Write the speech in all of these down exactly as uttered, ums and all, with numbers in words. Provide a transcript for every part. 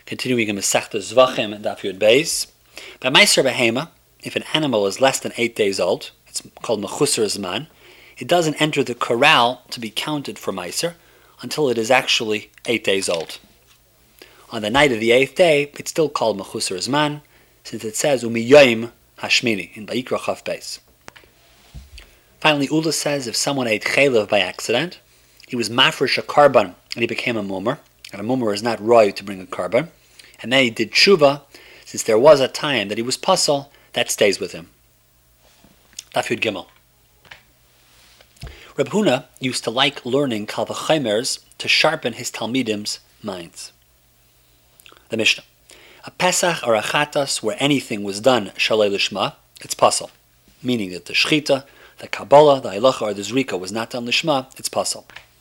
Continuing in Masechta Zvachim and Daf Yud Beis. By Meiser Behema, if an animal is less than eight days old, it's called Mechusar Zman, it doesn't enter the corral to be counted for Meiser until it is actually eight days old. On the night of the eighth day, it's still called Mechusar Zman, since it says Umiyoim Hashmini in Vayikra Chaf Beis. Finally, Ula says if someone ate chaylev by accident, he was mafresh a karban and he became a mummer, and a mummer is not roy to bring a karban, and then he did tshuva, since there was a time that he was pasal, that stays with him. Daf Yud Gimel. Reb Huna used to like learning Kal V'chaimers to sharpen his Talmidim's minds. The Mishnah. A Pesach or a Chatas where anything was done Shalei Lishma, it's pasal, meaning that the Shchita, the Kabbalah, the Halacha, or the Zrika was not done Lishma, it's pasal.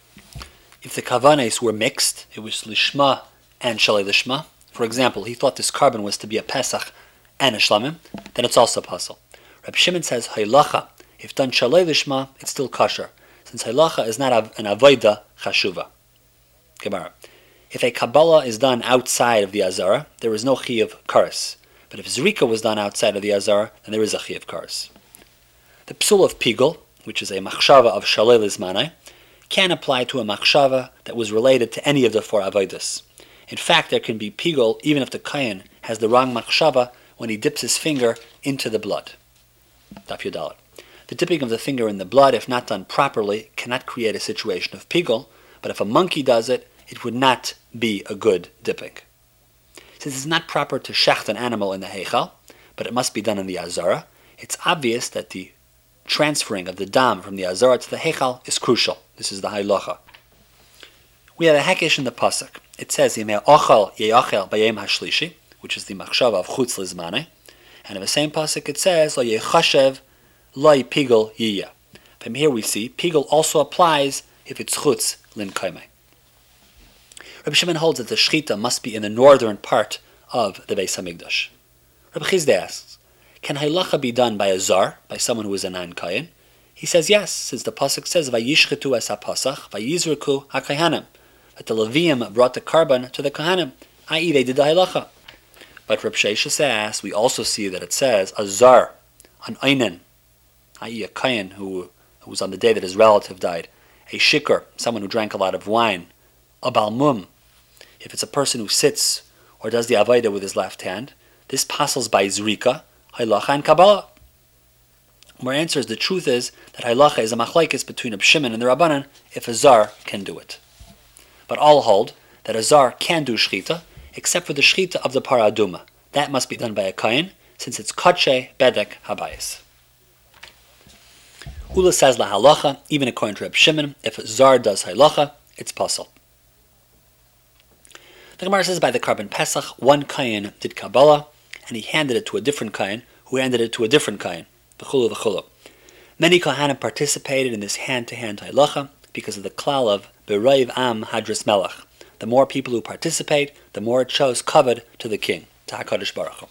If the Kavanes were mixed, it was Lishma and Shalei Lishma. For example, he thought this carbon was to be a Pesach and a Shlamim, then it's also pasal. Reb Shimon says Halacha, if done Shalei Lishma, it's still kosher, since Halacha is not an Avodah Chashuva. Gemara. If a Kabbalah is done outside of the Azara, there is no Chi of Kares. But if Zrika was done outside of the Azara, then there is a Chi of Kares. The Psul of Pigel, which is a Machshava of Shalei Lizmanai, can apply to a Machshava that was related to any of the four Avodas. In fact, there can be Pigel even if the Kayan has the wrong Machshava when he dips his finger into the blood. Daf Yudalet. The dipping of the finger in the blood, if not done properly, cannot create a situation of Pigel, but if a monkey does it, it would not be a good dipping. Since it's not proper to shecht an animal in the Heichal, but it must be done in the Azara, it's obvious that the transferring of the dam from the Azara to the Heichal is crucial. This is the Halacha. We have a Hekesh in the Pasuk. It says, Yimei ochal ye'achel b'yem hashlishi, which is the machshava of chutz lizmane, and in the same Pasuk it says, Lo yechashev lo pigel yiyah. From here we see, pigel also applies if it's chutz lin kaimei. Rabbi Shimon holds that the shchita must be in the northern part of the Beis Hamikdash. Rabbi Chizda asks, can halacha be done by a zar, by someone who is a non-kayan? He says yes, since the pasuk says vayishchetu es hapasach vayizriku hakahanim, that the Levium brought the carbon to the kahanim, that is, they did the halacha. But Rabbi Sheshes asks, we also see that it says a zar, an einin, that is, a kayan who, who was on the day that his relative died, a shikar, someone who drank a lot of wine, a balmum, if it's a person who sits or does the avodah with his left hand, this passes by zrika, halacha, and kabbalah. More answers, the truth is that halacha is a machlekes between Reb Shimon and the Rabbanan if a zar can do it. But all hold that a zar can do shchita, except for the shchita of the paraduma. That must be done by a kain, since it's katshe bedek habayis. Ula says la halacha, even according to Reb Shimon, if a zar does halacha, it's pasal. The Gemara says by the carbon Pesach, one kain did Kabbalah, and he handed it to a different kain, who handed it to a different kain. V'chulu v'chulu. Many Kohanim participated in this hand-to-hand halacha because of the klal of B'raiv Am Hadras Melech. The more people who participate, the more it shows kavod to the king, to HaKadosh Baruch Hu.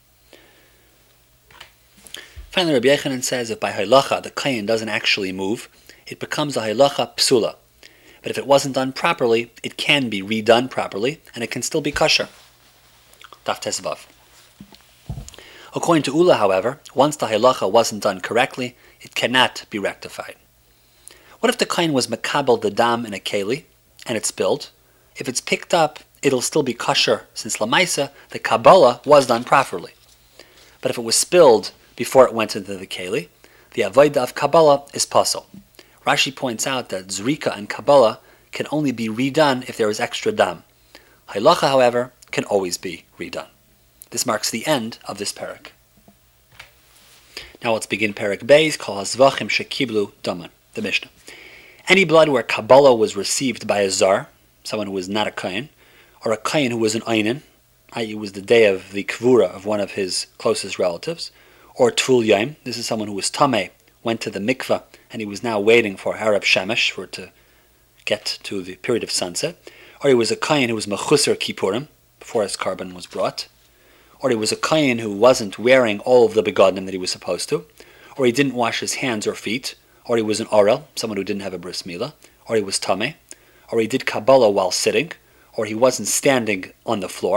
Finally, Rabbi Yechanan says if by halacha the kain doesn't actually move, it becomes a halacha psula. But if it wasn't done properly, it can be redone properly, and it can still be kosher. Daf Tesvav. According to Ula, however, once the halacha wasn't done correctly, it cannot be rectified. What if the kain was makabel the dam in a keli, and it's spilled? If it's picked up, it'll still be kosher, since lamaisa, the kabbalah was done properly. But if it was spilled before it went into the keli, the avodah of kabbalah is pasal. Rashi points out that Zrika and Kabbalah can only be redone if there is extra dam. Halacha, however, can always be redone. This marks the end of this parak. Now let's begin parak Beis, Kol Hazvachim Shekiblu Daman, the Mishnah. Any blood where Kabbalah was received by a zar, someone who was not a kain, or a kain who was an einin, that is, it was the day of the kvura of one of his closest relatives, or Tvul Yaim, this is someone who was tameh, went to the mikveh, and he was now waiting for Harab Shemesh for it to get to the period of sunset, or he was a kain who was mechusar kippurim, before his carbon was brought, or he was a kain who wasn't wearing all of the begadim that he was supposed to, or he didn't wash his hands or feet, or he was an orel, someone who didn't have a bris milah, or he was tameh, or he did Kabbalah while sitting, or he wasn't standing on the floor,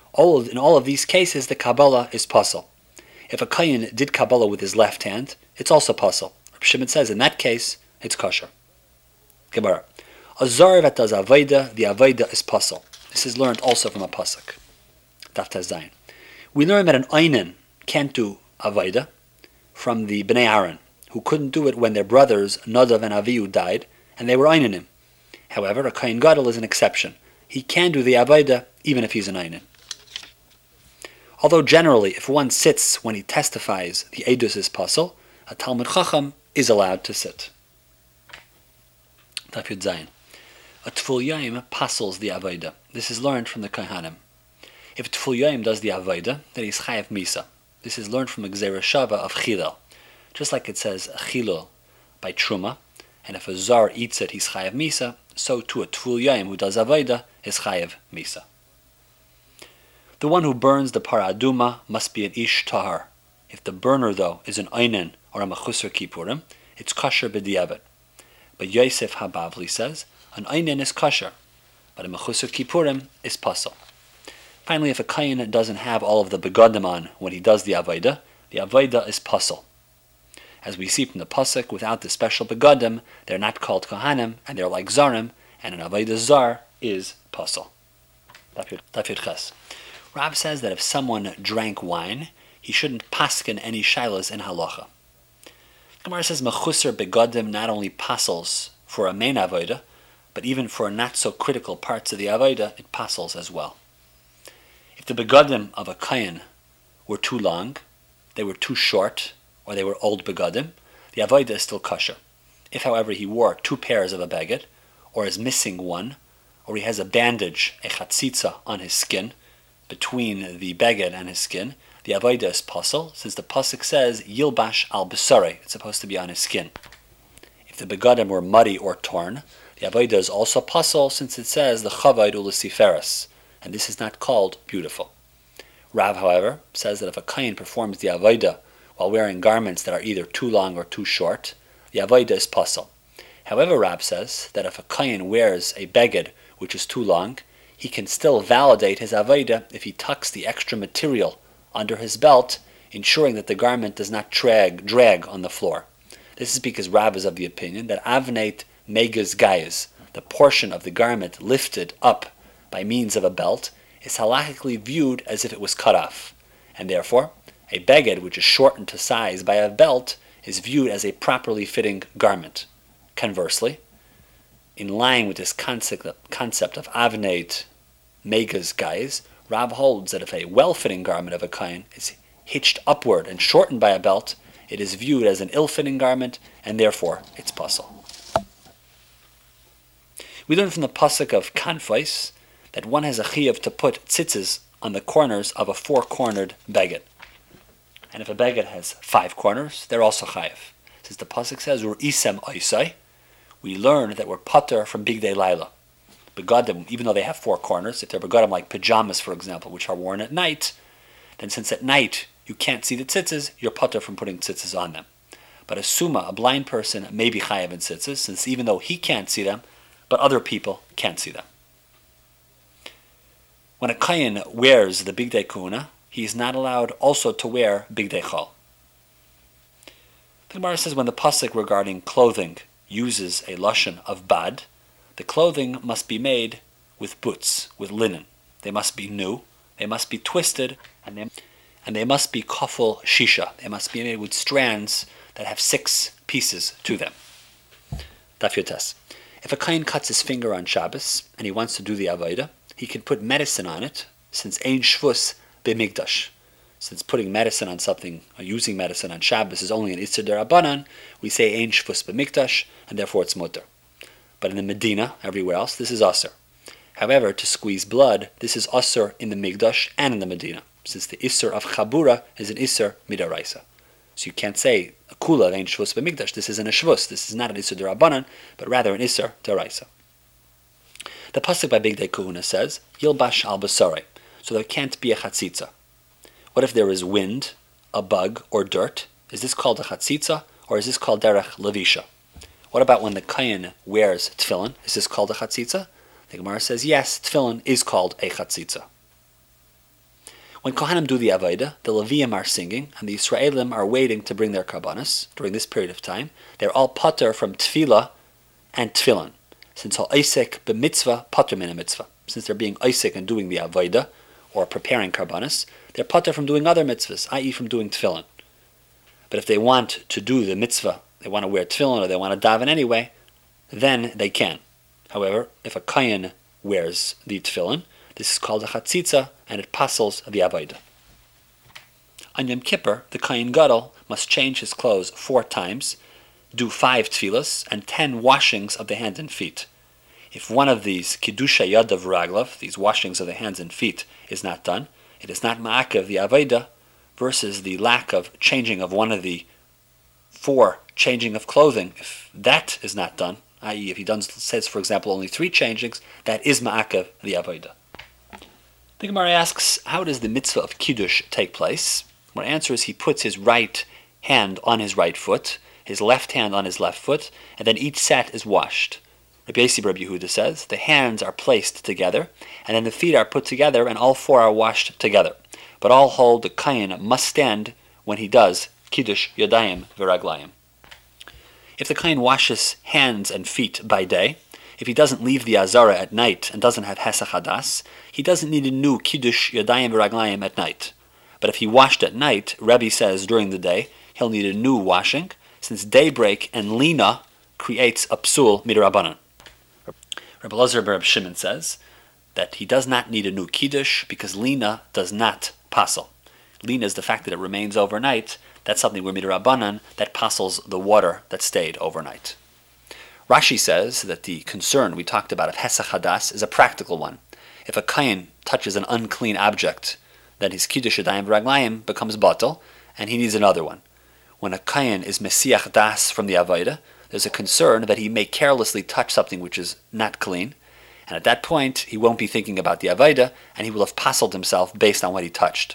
All of, in all of these cases, the Kabbalah is puzzle. If a Kayin did Kabbalah with his left hand, it's also puzzle. Reb Shimon says in that case, it's kosher. Gemara. A Zar that does Avodah, the Avodah is puzzle. This is learned also from a pasuk. Daf Tez Zayin. We learn that an Einin can't do Avodah from the Bnei Aaron, who couldn't do it when their brothers Nadav and Avihu died, and they were Eininim. However, a Kayin Gadol is an exception. He can do the Avodah even if he's an Einin. Although generally, if one sits when he testifies, the Eidus is puzzle, a Talmud Chacham is allowed to sit. Daf Yud Zayin. A Tful Yaim puzzles the Avodah. This is learned from the Kohanim. If Tful Yaim does the Avodah, then he's Chayav Misa. This is learned from a Gzeira Shava of Chilel. Just like it says Chilul by Truma, and if a Zar eats it, he's Chayav Misa, so too a Tful Yaim who does Avodah is Chayav Misa. The one who burns the Paraduma must be an Ish Tahar. If the burner, though, is an Einin or a Mechusar Kippurim, it's kosher b'diavad. But Yosef HaBavli says, an Einin is kosher, but a Mechusar Kippurim is puzzle. Finally, if a Kayin doesn't have all of the begadim on when he does the Avodah, the Avodah is puzzle. As we see from the pasuk, without the special begadim, they're not called Kohanim, and they're like Zarim, and an Avodah Zar is puzzle. Daf Ches. Rav says that if someone drank wine, he shouldn't paskin any shilas in halacha. Gemara says mechusar begadim not only pasels for a main avodah, but even for not so critical parts of the avodah, it pasels as well. If the begadim of a kayin were too long, they were too short, or they were old begadim, the avodah is still kosher. If, however, he wore two pairs of a beged, or is missing one, or he has a bandage, a chatzitza, on his skin, between the beged and his skin, the avodah is pasel, since the pasuk says yilbash al besarei, it's supposed to be on his skin. If the begadim were muddy or torn, the avodah is also pasel, since it says the chavayd ulesiferes, and this is not called beautiful. Rav, however, says that if a kayin performs the avodah while wearing garments that are either too long or too short, the avodah is pasel. However, Rav says that if a kayin wears a beged which is too long, he can still validate his avodah if he tucks the extra material under his belt, ensuring that the garment does not drag, drag on the floor. This is because Rav is of the opinion that avneit megas gayas, the portion of the garment lifted up by means of a belt, is halachically viewed as if it was cut off, and therefore a beged which is shortened to size by a belt is viewed as a properly fitting garment. Conversely, in line with this concept, concept of avneit megas guys, Rav holds that if a well-fitting garment of a kain is hitched upward and shortened by a belt, it is viewed as an ill-fitting garment, and therefore it's puzzle. We learn from the pasuk of Kanfais that one has a chiyuv to put tzitzis on the corners of a four-cornered beged. And if a beged has five corners, they're also chayiv. Since the pasuk says, Ur isem oisai, we learn that we're pater from bigdei laila. Begadim, even though they have four corners, if they're begadim like pajamas, for example, which are worn at night, then since at night you can't see the tzitzis, you're pater from putting tzitzis on them. But a suma, a blind person, may be chayav in tzitzis, since even though he can't see them, but other people can't see them. When a kayin wears the bigdei kuna, he is not allowed also to wear bigdei chol. The Gemara says when the pasuk regarding clothing uses a lashon of bad, the clothing must be made with boots, with linen. They must be new, they must be twisted, and they, and they must be kafel shisha. They must be made with strands that have six pieces to them. Daf Yotes. If a kain cuts his finger on Shabbos, and he wants to do the avodah, he can put medicine on it, since ein shvus b'migdash. Since putting medicine on something, or using medicine on Shabbos is only an Isser Derabanan, we say ein shvus b'mikdash, and therefore it's mutter. But in the Medina, everywhere else, this is Asr. However, to squeeze blood, this is Asr in the Migdash and in the Medina, since the Isser of Chabura is an Isser Midaraisa. So you can't say, a Kula ein shvus b'mikdash, this isn't a shvus, this is not an Isser Derabanan, but rather an Isser Deraisa. The pasuk by Bigdei Kahuna says, Yilbash al basarei, so there can't be a chatzitza. What if there is wind, a bug, or dirt? Is this called a chatzitza, or is this called derech levisha? What about when the kayin wears tefillin? Is this called a chatzitza? The Gemara says, yes, tefillin is called a chatzitza. When Kohanim do the Avodah, the Leviim are singing, and the Yisraelim are waiting to bring their Karbanos during this period of time. They're all pater from Tefillah and Tefillin, since ha'isek b'mitzvah pater min mitzvah. Since they're being isek and doing the Avodah, or preparing Karbanos, they're pater from doing other mitzvahs, that is from doing Tefillin. But if they want to do the mitzvah, they want to wear Tefillin or they want to daven anyway, then they can. However, if a Kayin wears the Tefillin, this is called a chatzitza, and it pasels the Avodah. On Yom Kippur, the Kayin Gadol must change his clothes four times, do five tefillas, and ten washings of the hands and feet. If one of these kiddusha yadav raglav, these washings of the hands and feet, is not done, it is not ma'akev the Avodah, versus the lack of changing of one of the four changing of clothing. If that is not done, that is, if he does, says, for example, only three changings, that is ma'akev the Avodah. The Gemara asks, how does the mitzvah of Kiddush take place? Our answer is he puts his right hand on his right foot, his left hand on his left foot, and then each set is washed. Rabbi Yossi Rabbi Yehuda says, the hands are placed together, and then the feet are put together, and all four are washed together. But all hold the Kayin must stand when he does Kiddush Yadayim Viraglayim. If the Kayin washes hands and feet by day, if he doesn't leave the Azara at night and doesn't have Hesach Hadas, he doesn't need a new Kiddush Yadayim Viraglayim at night. But if he washed at night, Rebbe says during the day, he'll need a new washing, since daybreak and lina creates a psul midrabanan. Rabbi Elazar ben Reb Shimon says that he does not need a new Kiddush because lina does not pasel. Lina is the fact that it remains overnight. That's something where midrabanan that pasels the water that stayed overnight. Rashi says that the concern we talked about of Hesach Hadas is a practical one. If a Kayin touches an unclean object, then his Kiddush Yadayim V'Raglayim becomes batal, and he needs another one. When a Kayin is Mesiach Das from the Avodah, there's a concern that he may carelessly touch something which is not clean, and at that point he won't be thinking about the Avodah, and he will have paseled himself based on what he touched.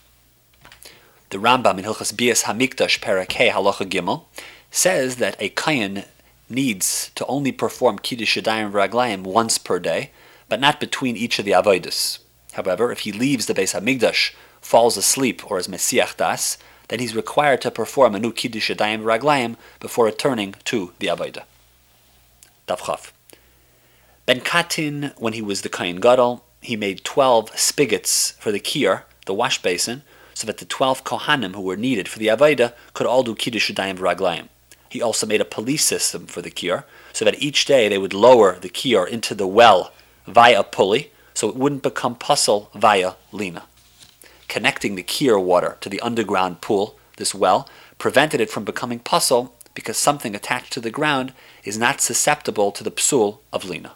The Rambam in Hilchas Bias Hamikdash Perek Hey Halacha Gimel says that a Kayin needs to only perform Kiddush Yadayim V'Raglayim once per day, but not between each of the Avodas. However, if he leaves the Beis HaMikdash, falls asleep, or is Mesiach Das, then he's required to perform a new Kiddush Yadayim V'Raglayim before returning to the Avodah. Daf Chaf. Ben Katin, when he was the Kayin Gadol, he made twelve spigots for the kiyar, the wash basin, so that the twelve Kohanim who were needed for the Avodah could all do Kiddush Yadayim V'Raglayim. He also made a police system for the kiyar, so that each day they would lower the kiyar into the well via pulley, so it wouldn't become puzzle via lina. Connecting the kiyar water to the underground pool, this well, prevented it from becoming puzzle because something attached to the ground is not susceptible to the psul of lina.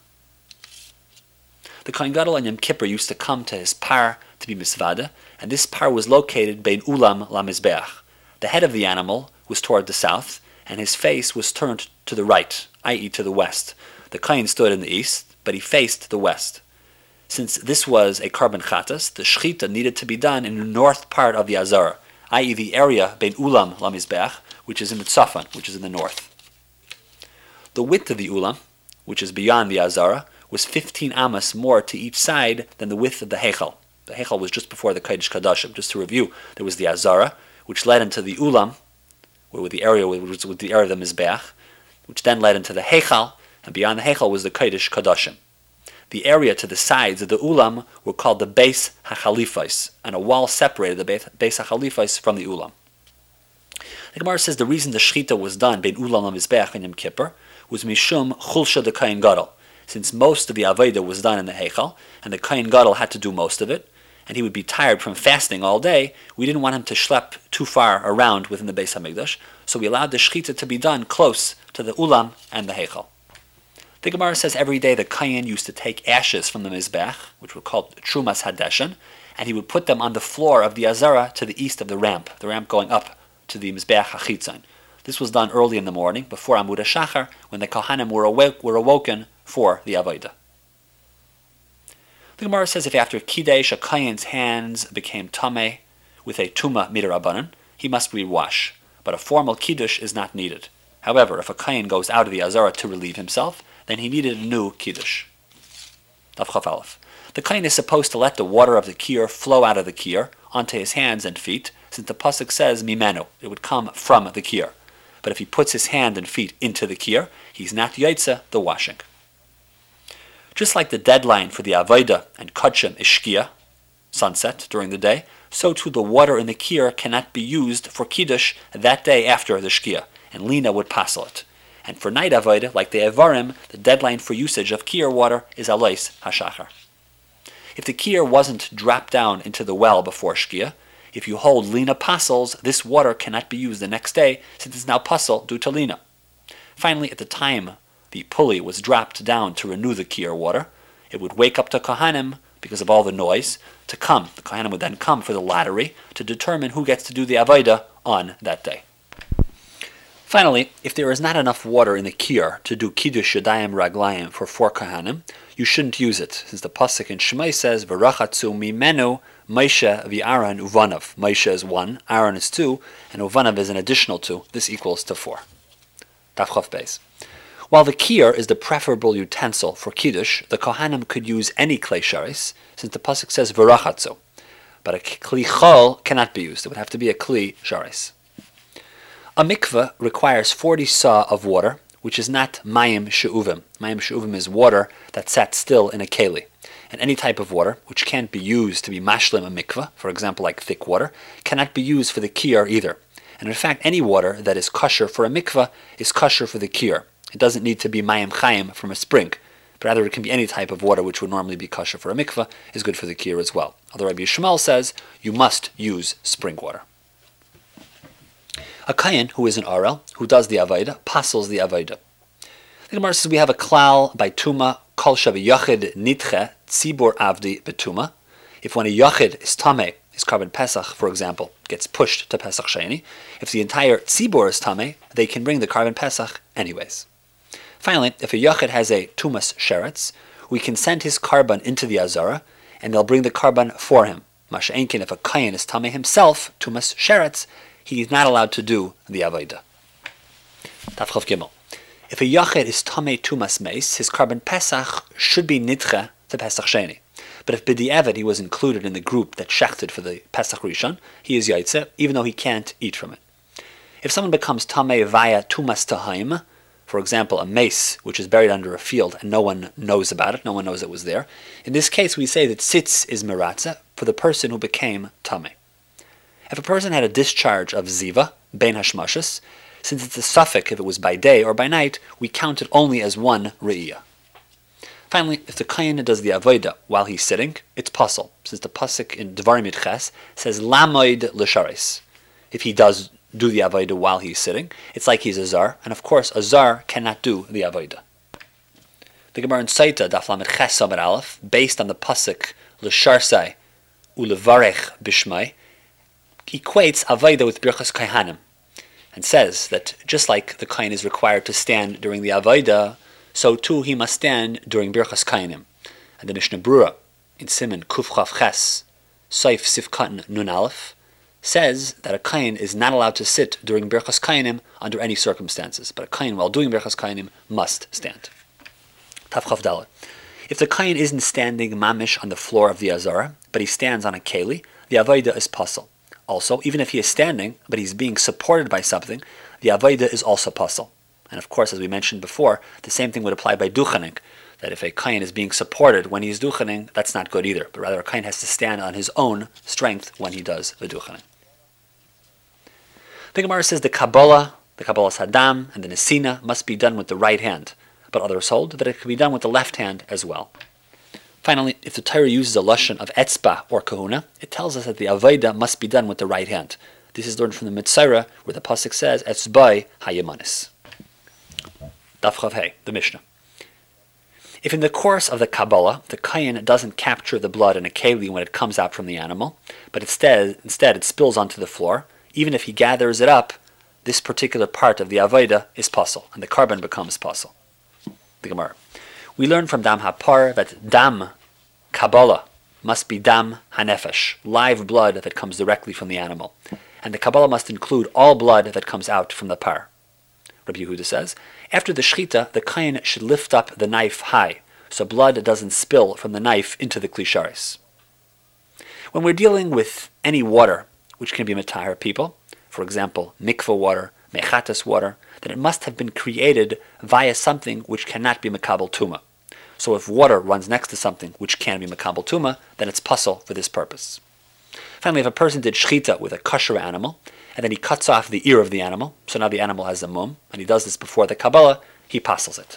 The Kohen Gadol on Yom Kippur used to come to his par to be misvada, and this par was located bein ulam la mizbeach. The head of the animal was toward the south, and his face was turned to the right, that is to the west. The Kohen stood in the east, but he faced the west. Since this was a carbon chatas, the shechita needed to be done in the north part of the Azara, that is the area bein ulam la mizbeach, which is in the tzafan, which is in the north. The width of the ulam, which is beyond the Azara, was fifteen amas more to each side than the width of the Heichal. The Heichal was just before the Kodesh Kadashim. Just to review, there was the Azara, which led into the ulam, where the area was with the area of the Mizbeach, which then led into the Heichal, and beyond the Heichal was the Kodesh Kadashim. The area to the sides of the ulam were called the Beis HaChalifais, and a wall separated the Beis HaChalifais from the ulam. The Gemara says the reason the shechita was done bein ulam la mizbeach and Yom Kippur was mishum chulsha de Kohen Gadol, since most of the avodah was done in the Heichal, and the Kohen Gadol had to do most of it, and he would be tired from fasting all day. We didn't want him to schlep too far around within the Beis HaMikdash, so we allowed the shechita to be done close to the ulam and the Heichal. The Gemara says every day the Kohen used to take ashes from the Mizbech, which were called Trumas Hadeshen, and he would put them on the floor of the Azara to the east of the ramp, the ramp going up to the Mizbech HaChitzon. This was done early in the morning, before Amud HaShachar, when the Kohanim were, awake, were awoken for the Avodah. The Gemara says if after Kiddush a Kohen's hands became tameh with a Tuma Midarabanan, he must rewash, but a formal Kiddush is not needed. However, if a Kohen goes out of the Azara to relieve himself, then he needed a new Kiddush. Daf Chaf Aleph. The kohen is supposed to let the water of the kiyur flow out of the kiyur onto his hands and feet, since the pasuk says mimenu, it would come from the kiyur. But if he puts his hand and feet into the kiyur, he's not yaitze the washing. Just like the deadline for the avodah and kodshim is shkia, sunset during the day, so too the water in the kiyur cannot be used for kiddush that day after the shkia, and lina would passel it. And for night avodah, like the avarim, the deadline for usage of kiyur water is alois hashachar. If the kiyur wasn't dropped down into the well before shkia, if you hold lina passels, this water cannot be used the next day since it's now passel due to lina. Finally, at the time the pulley was dropped down to renew the kiyur water, it would wake up the kohanim because of all the noise to come. The kohanim would then come for the lottery to determine who gets to do the avodah on that day. Finally, if there is not enough water in the kiyur to do kiddush yadayim raglayim for four kohanim, you shouldn't use it, since the pasuk in Shemai says, "V'rachatzu mimenu Moshe v'Aaron uvanav." Moshe is one, Aaron is two, and uvanav is an additional two. This equals to four. Daf Chav Beis. While the kiyur is the preferable utensil for kiddush, the kohanim could use any clay sharis, since the pasuk says "V'rachatzu." But a kli chol cannot be used. It would have to be a kli sharis. A mikveh requires forty sa of water, which is not mayim she'uvim. Mayim she'uvim is water that sat still in a keli. And any type of water, which can't be used to be mashlim a mikveh, for example like thick water, cannot be used for the kiyur either. And in fact, any water that is kosher for a mikveh is kosher for the kiyur. It doesn't need to be mayim chayim from a spring, but rather it can be any type of water which would normally be kosher for a mikveh is good for the kiyur as well. Although Rabbi Yishmael says you must use spring water. A kohen who is an arel, who does the avodah, passels the avodah. The Gemara says we have a klal by tuma, kol shav yachid nitche tzibur avdi betuma. If when a yachid is tameh, his carbon pesach, for example, gets pushed to pesach sheni, if the entire tzibur is tameh, they can bring the carbon pesach anyways. Finally, if a yachid has a tumas sheretz, we can send his carbon into the azara, and they'll bring the carbon for him. Masha enkin, if a kohen is tameh himself, tumas sheretz, he is not allowed to do the avodah. Taf Chav Gimel. If a yachid is tamei tumas meis, his carbon pesach should be nidche to pesach sheni. But if b'di'evet he was included in the group that shechted for the pesach rishon, he is yaitze, even though he can't eat from it. If someone becomes tamei via tumas tahaim, for example a mace which is buried under a field and no one knows about it, no one knows it was there, in this case we say that sitz is meratze for the person who became tamei. If a person had a discharge of ziva, bein hashmashas, since it's a suffix if it was by day or by night, we count it only as one re'iyah. Finally, if the kohen does the avodah while he's sitting, it's pasal, since the pasuk in Devarim Yudches says lamoid l'sharis. If he does do the avodah while he's sitting, it's like he's a zar, and of course a zar cannot do the avodah. The Gemara in Saita, Daf Lamed Ches Amud Aleph, based on the pasuk l'sharsai u'levarech bishmai, equates avodah with birchas kohanim, and says that just like the kohen is required to stand during the avodah, so too he must stand during birchas kohanim. And the Mishnah Brura in Siman Kuf Chav Ches Saif Sifkatan Nun Aleph says that a kohen is not allowed to sit during birchas kohanim under any circumstances, but a kohen while doing birchas kohanim must stand. Tav Chav Dalet. If the kohen isn't standing mamish on the floor of the azara, but he stands on a keli, the avodah is pasal. Also, even if he is standing, but he's being supported by something, the avodah is also pasal. And of course, as we mentioned before, the same thing would apply by duchening, that if a kohen is being supported when he's duchening, that's not good either, but rather a kohen has to stand on his own strength when he does the duchening. The Gemara says the Kabbalah, the Kabbalah Saddam, and the Nesina must be done with the right hand, but others hold that it can be done with the left hand as well. Finally, if the Torah uses a lashon of etzba or kahuna, it tells us that the avodah must be done with the right hand. This is learned from the Mitzvah, where the pasuk says etzbai hayemanis. Daf Chav Hey, the Mishnah. If in the course of the Kabbalah, the kohen doesn't capture the blood in a keli when it comes out from the animal, but instead, instead it spills onto the floor, even if he gathers it up, this particular part of the avodah is pasal, and the carbon becomes pasal. The Gemara. We learn from Dam HaPar that Dam Kabbalah must be Dam HaNefesh, live blood that comes directly from the animal. And the Kabbalah must include all blood that comes out from the par. Rabbi Yehuda says, after the shechita, the kohen should lift up the knife high, so blood doesn't spill from the knife into the klisharis. When we're dealing with any water which can be matahar people, for example, mikvah water, mechatas water, then it must have been created via something which cannot be makabel tuma. So if water runs next to something which can be makabel tuma, then it's puzzle for this purpose. Finally, if a person did shchita with a kosher animal, and then he cuts off the ear of the animal, so now the animal has a mum, and he does this before the Kabbalah, he puzzles it.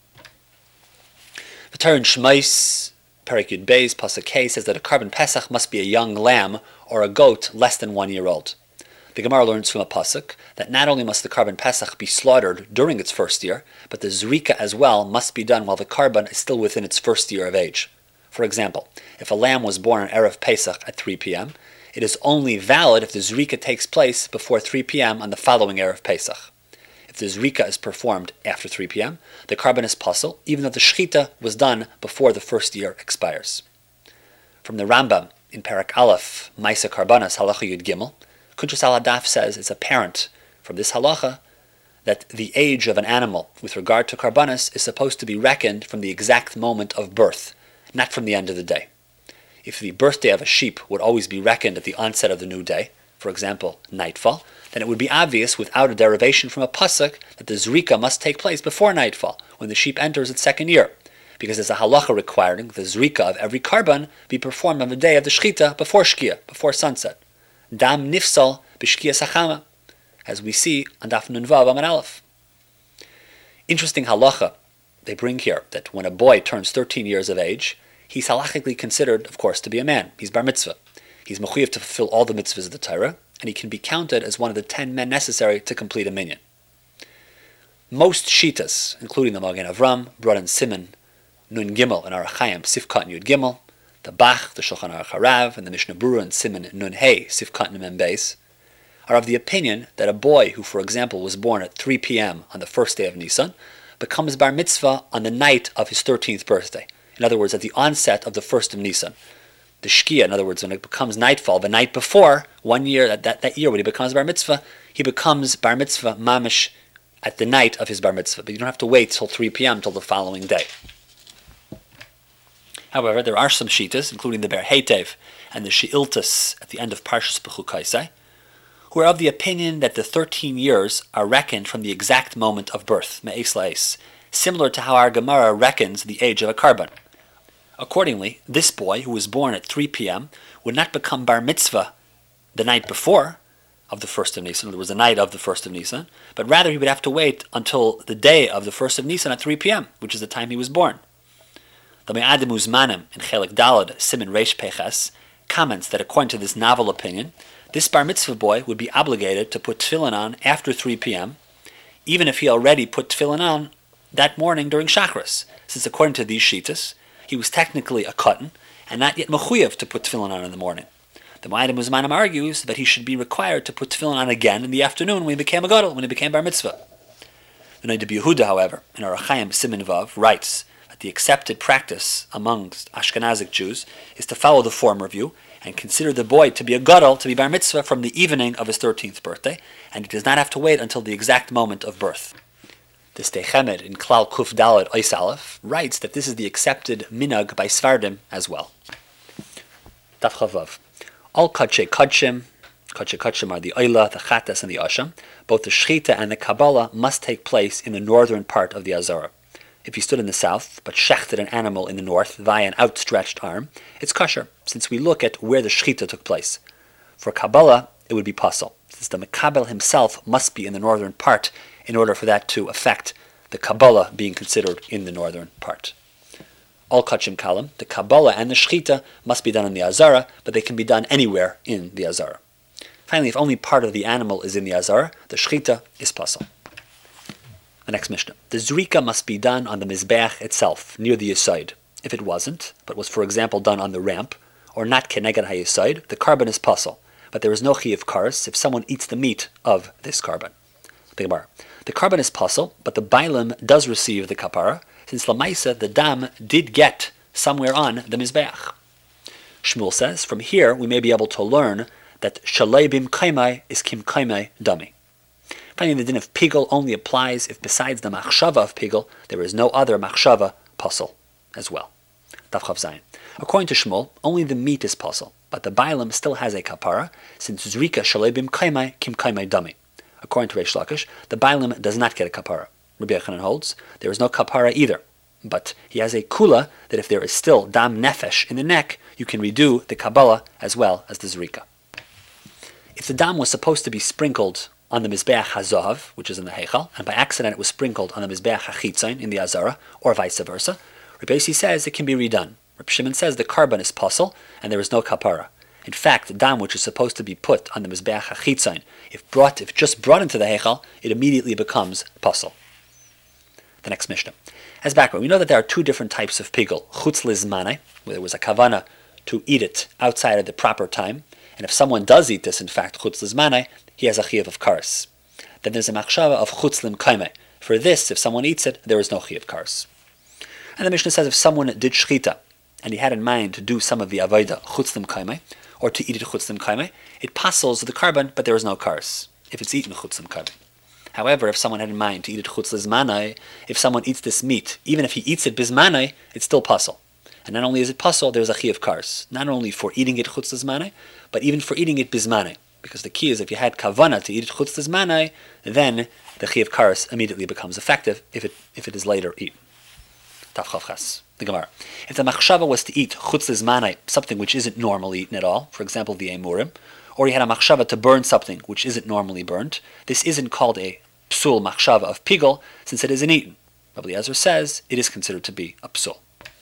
The Torah in Shmais, Perek Yud Beis, Pasuk K, says that a carbon pesach must be a young lamb or a goat less than one year old. The Gemara learns from a pasuk that not only must the carbon pesach be slaughtered during its first year, but the zrika as well must be done while the carbon is still within its first year of age. For example, if a lamb was born on Erev Pesach at three p.m., it is only valid if the zrika takes place before three p.m. on the following Erev Pesach. If the zrika is performed after three p.m., the carbon is pasul, even though the shchita was done before the first year expires. From the Rambam in Perek Aleph, Maisa Karbanas, Halacha Yud Gimel, Kuntres Al Hadaf says it's apparent from this halacha that the age of an animal with regard to karbanas is supposed to be reckoned from the exact moment of birth, not from the end of the day. If the birthday of a sheep would always be reckoned at the onset of the new day, for example, nightfall, then it would be obvious without a derivation from a pasuk that the zrika must take place before nightfall, when the sheep enters its second year, because there's a halacha requiring the zrika of every carbon be performed on the day of the shchita before shkia, before sunset. Dam nifsal b'shkia sachama, as we see on Daf Nun Vav Amud Aleph. Interesting halacha they bring here, that when a boy turns thirteen years of age, he's halachically considered, of course, to be a man. He's bar mitzvah. He's mechuyev to fulfill all the mitzvahs of the Torah, and he can be counted as one of the ten men necessary to complete a minyan. Most shitas, including the Magen Avram, brought in Siman Nun Gimel and Arach Chaim Sifkat Yud Gimel, the Bach, the Shulchan Aruch Harav, and the Mishnah Berurah and Siman Nun Hey Sifkat Mem Beis, are of the opinion that a boy who, for example, was born at three p.m. on the first day of Nisan becomes bar mitzvah on the night of his thirteenth birthday. In other words, at the onset of the first of Nisan. The Shkia, in other words, when it becomes nightfall, the night before, one year, that, that, that year when he becomes bar mitzvah, he becomes bar mitzvah mamish at the night of his bar mitzvah. But you don't have to wait till three p.m. till the following day. However, there are some shitas, including the Ber Heitev and the She'iltas at the end of Parshas Bechukaisai, who are of the opinion that the thirteen years are reckoned from the exact moment of birth, me'es la'es, similar to how our Gemara reckons the age of a carbon. Accordingly, this boy, who was born at three p.m., would not become bar mitzvah the night before of the first of Nisan, in other words, the night of the first of Nisan, but rather he would have to wait until the day of the first of Nisan at three p.m., which is the time he was born. The Me'adim Uzmanim in Chelik Dalad, Siman Reish Peches, comments that according to this novel opinion, this bar mitzvah boy would be obligated to put tefillin on after three p.m., even if he already put tefillin on that morning during Shachris, since according to these shitas, he was technically a katan and not yet mechuyev to put tefillin on in the morning. The Me'adim Uzmanim argues that he should be required to put tefillin on again in the afternoon when he became a gadol, when he became bar mitzvah. The Noda B'Yehuda, however, in Arach Chaim Siman Vav, writes that the accepted practice amongst Ashkenazic Jews is to follow the former view and consider the boy to be a gadol, to be bar mitzvah from the evening of his thirteenth birthday, and he does not have to wait until the exact moment of birth. The Sdei Chemed in Klal Kuf Daled Ois Aleph writes that this is the accepted minhag by Sfardim as well. Daf Chavav. All Kadshe Kadshim, Kadshe Kadshim are the Oila, the Chatas, and the Asham. Both the Shechita and the Kabbalah must take place in the northern part of the Azara. If you stood in the south, but shechted an animal in the north via an outstretched arm, it's kosher, since we look at where the shechita took place. For Kabbalah, it would be pasul, since the Mekabel himself must be in the northern part in order for that to affect the Kabbalah being considered in the northern part. All kachim kalam, the Kabbalah and the shechita must be done in the Azara, but they can be done anywhere in the Azara. Finally, if only part of the animal is in the Azara, the shechita is pasul. The next Mishnah. The zrika must be done on the mizbeach itself, near the yisoid. If it wasn't, but was for example done on the ramp, or not keneged ha-yisoid, the carbon is pasul, but there is no chiyuv kares if someone eats the meat of this carbon. The Gemara. The carbon is pasul, but the bailim does receive the kapara, since lamaisa the dam did get somewhere on the mizbeach. Shmuel says, from here we may be able to learn that shalei bim kaimai is kim kaimai dami. Finally, the din of pigel only applies if besides the machshava of pigel, there is no other machshava pasul, as well. Daf Chav Zayin. According to Shmuel, only the meat is possible, but the bailam still has a kapara, since zrika shalebim kaimai kim kaimai dami. According to Reish Lakish, the bailam does not get a kapara. Rabbi Yochanan holds there is no kapara either, but he has a kula that if there is still dam nefesh in the neck, you can redo the kabbalah as well as the zrika. If the dam was supposed to be sprinkled on the mizbeach hazav, which is in the heichal, and by accident it was sprinkled on the mizbeach hachitzain in the azara, or vice versa, Rabbi Yossi says it can be redone. Rabbi Shimon says the carbon is pasul and there is no kapara. In fact, the dam which is supposed to be put on the mizbeach hachitzain, if brought, if just brought into the heichal, it immediately becomes pasul. The next Mishnah. As background, we know that there are two different types of pigul: chutz lizmane, where there was a kavana to eat it outside of the proper time, and if someone does eat this, in fact, chutz lizmane, he has a chiyuv of kares. Then there's a machshava of chutz lim kaime. For this, if someone eats it, there is no chiyuv kares. And the Mishnah says if someone did shchita, and he had in mind to do some of the avodah chutz lim kaime, or to eat it chutz lim kaime, it passes the carbon, but there is no kares if it's eaten chutz lim kaime. However, if someone had in mind to eat it chutz lizmanai, if someone eats this meat, even if he eats it bizmanai, it's still pasul. And not only is it pasul, there's a chi of kares. Not only for eating it chutz lizmanai, but even for eating it bizmanai. Because the key is if you had kavana to eat it chutz lizmanai, then the chi of kares immediately becomes effective if it if it is later eaten. Taf Chav Ches, the Gemara. If the machshava was to eat chutz lizmanai, something which isn't normally eaten at all, for example the emurim, or he had a machshava to burn something which isn't normally burnt, this isn't called a psul machshava of pigul, since it isn't eaten. Rabbi Eliezer says it is considered to be a psul.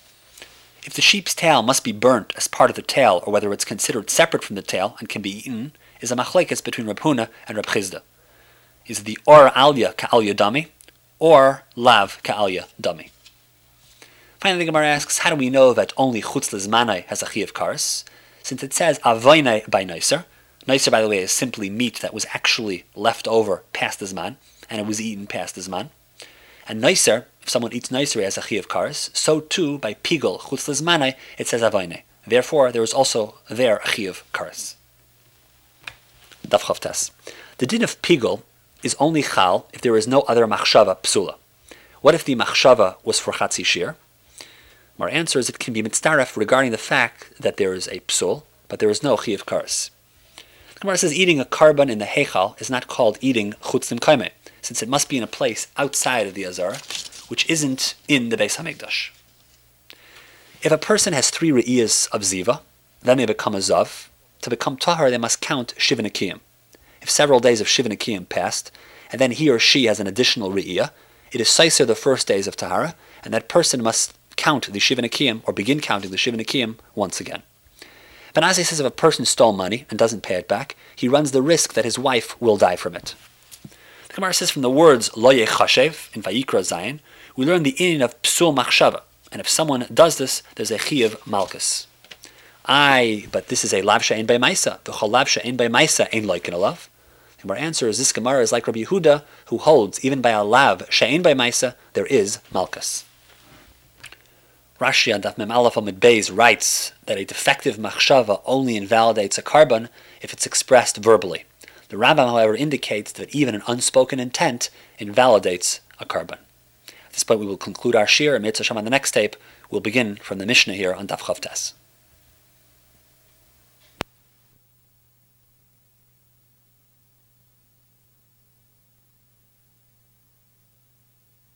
If the sheep's tail must be burnt as part of the tail, or whether it's considered separate from the tail and can be eaten, is a machlekes between Reb Huna and Reb Chizda. Is the or alya ka'alya dami, or lav ka'alya dami? Finally, the Gemara asks, how do we know that only chutz lizmanai has a chi of kares? Since it says avaynai by noiser. Noiser, by the way, is simply meat that was actually left over past the zman, and it was eaten past the zman. And noiser, if someone eats noiser as a chi of kares, so too by pigul chutz lizmanai it says avaynai. Therefore, there is also there a chi of kares. Daf Chav Tes. The din of pigul is only chal if there is no other machshava psula. What if the machshava was for chatzi shir? Our answer is it can be mitzdaref regarding the fact that there is a psul, but there is no chi of kares. The Gemara says eating a carbon in the heichal is not called eating chutz lim kaime, since it must be in a place outside of the azara, which isn't in the Beis Hamikdash. If a person has three re'iyas of ziva, then they become a zav. To become tahar, they must count shiva nekiyim. If several days of shiva nekiyim passed, and then he or she has an additional re'iyah, it is seiser the first days of tahara, and that person must count the shiva nekiyim, or begin counting the shiva nekiyim once again. Benazai says if a person stole money and doesn't pay it back, he runs the risk that his wife will die from it. The Gemara says from the words lo yechashev in Vayikra Zayin, we learn the inyan of psul machshava, and if someone does this, there's a chiyuv malchus. Aye, but this is a lav she'ein bei maisa. The chol lav she'ein bei maisa ain't like in a lav. The Gemara answer is this Gemara is like Rabbi Yehuda, who holds even by a lav she'ein bei maisa there is malchus. Rashi on Daf Mem Aleph Amud Beis writes that a defective machshava only invalidates a carbon if it's expressed verbally. The Rambam, however, indicates that even an unspoken intent invalidates a carbon. At this point, we will conclude our shir, and Mitzvah Shem on the next tape. We'll begin from the Mishnah here on Daf Chav Tes.